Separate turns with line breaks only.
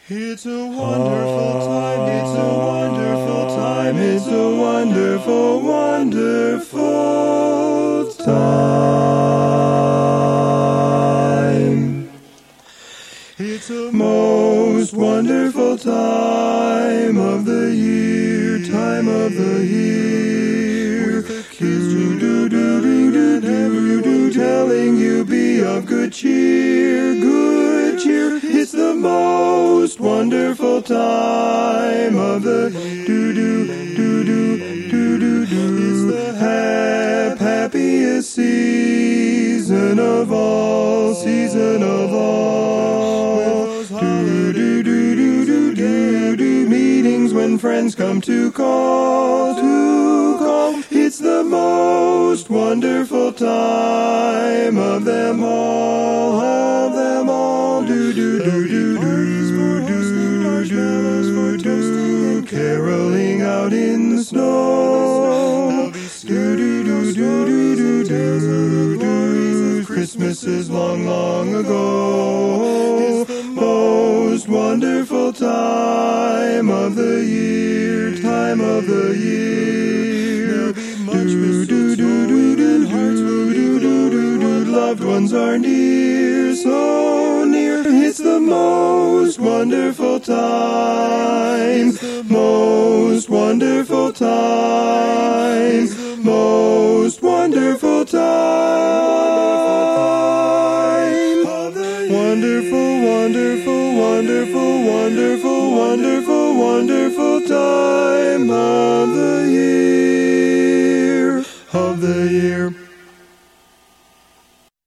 It's a wonderful time, it's a wonderful time, it's a wonderful, wonderful time. It's a most wonderful time of the year, time of the year. With the kids telling you be of good cheer, good cheer. It's the most wonderful time of the It's the happiest season of all, season of all. Meetings when friends come to call, It's the most wonderful time of them all, of them all. Caroling out in the snow. Christmas is long, long ago. Most wonderful time of the year, time of the year. Loved ones are near, so near. It's the most wonderful time, most wonderful time, most wonderful time. Wonderful, wonderful, wonderful, wonderful, wonderful, wonderful time of the year, of the year.